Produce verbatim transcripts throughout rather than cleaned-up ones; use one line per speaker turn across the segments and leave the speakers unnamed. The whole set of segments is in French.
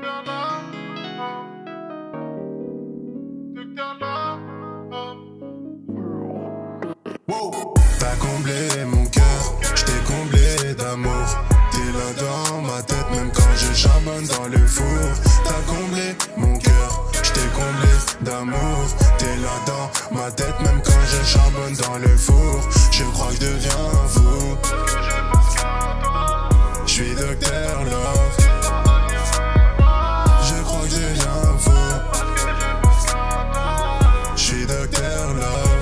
Docteur Love, Docteur Love.
Wow. T'as comblé mon cœur, j't'ai comblé d'amour. T'es là dans ma tête même quand je charbonne dans le four. T'as comblé mon cœur, j't'ai comblé d'amour. T'es là dans ma tête même quand je charbonne dans le four. Je crois que je deviens fou. J'suis Docteur Love. Je crois que je deviens fou. J'suis Docteur Love.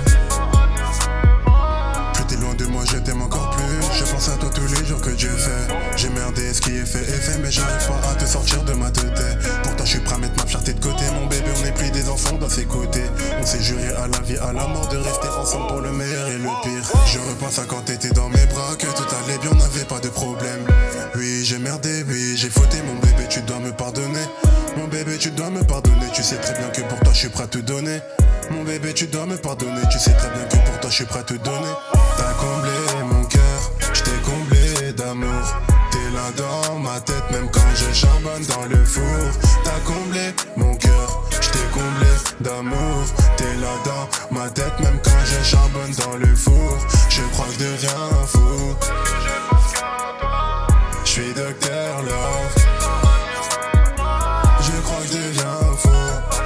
Plus t'es loin de moi, je t'aime encore plus. Je pense à toi tous les jours que Dieu fait. J'ai merdé ce qui est fait est fait, mais j'arrive pas à te sortir de ma tête. Pourtant je suis prêt à mettre ma fierté de côté. Mon bébé, on est plus des enfants, on doit s'écouter. On s'est juré à la vie, à la mort de rester ensemble pour le meilleur et le pire. Je repense à quand t'étais dans mes bras, que tout allait bien, on n'avait pas de problème. Oui, j'ai merdé, oui, j'ai fauté. Mon bébé, tu dois me pardonner. Mon bébé, tu dois me pardonner. Tu sais très bien que pour toi je suis prêt à te donner. Mon bébé, tu dois me pardonner. Tu sais très bien que pour toi je suis prêt à te donner. T'as comblé mon cœur, j't'ai comblé d'amour. T'es là dans ma tête même quand je charbonne dans le four. T'as comblé mon cœur, j't'ai comblé d'amour. T'es là dans ma tête même quand je charbonne dans le four. Je crois que je deviens fou. J'suis Docteur Love. Je crois que je deviens fou.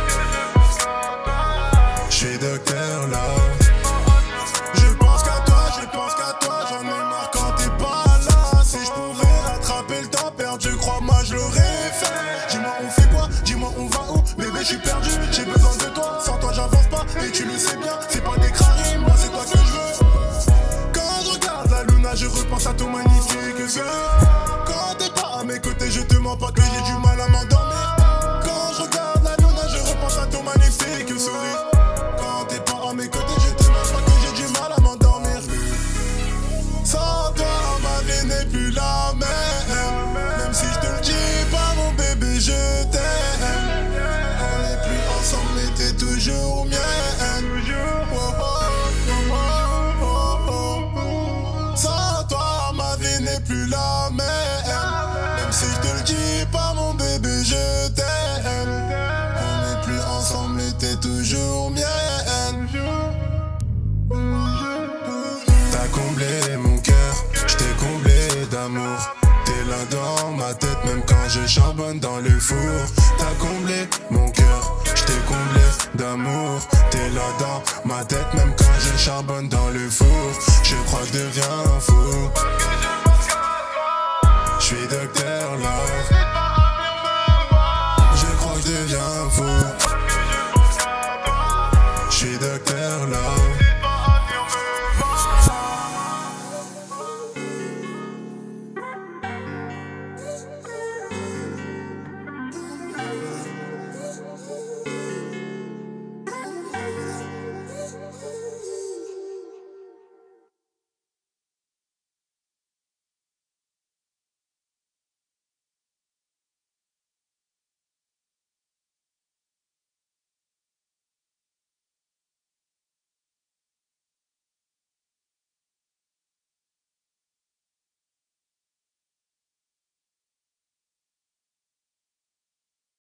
J'suis Docteur Love. Je pense qu'à toi, je pense qu'à toi. J'en ai marre quand t'es pas là. Si je pouvais rattraper le temps perdu, crois-moi je l'aurais fait. Dis-moi on fait quoi, dis-moi on va où. Bébé je suis perdu, j'ai besoin de toi. Sans toi j'avance pas et tu le sais bien. C'est pas des crarimes, moi c'est toi que je veux. Quand je regarde la luna, je repense à tout magnifique que c'est. Quand t'es pas à mes côtés, je te mens pas que j'ai du mal à m'endormir. Quand je regarde la luna, je repense à ton magnifique sourire. Quand t'es pas à mes côtés, je te mens pas que j'ai du mal à m'endormir. Sans toi, ma vie n'est plus la même. Même si je te le dis pas, mon bébé, je t'aime. On n'est plus ensemble, mais t'es toujours mienne. Oh, oh, oh, oh, oh. Sans toi, ma vie n'est plus la même. Même si je te le dis pas, mon bébé, je t'aime. On n'est plus ensemble, mais t'es toujours mienne. T'as comblé mon cœur, j't'ai comblé d'amour. T'es là dans ma tête même quand je charbonne dans le four. T'as comblé mon cœur, j't'ai comblé d'amour. T'es là dans ma tête même quand je charbonne dans le four. Je crois que je deviens fou. J'suis Docteur Love. Je crois que je deviens fou. J'suis Docteur Love.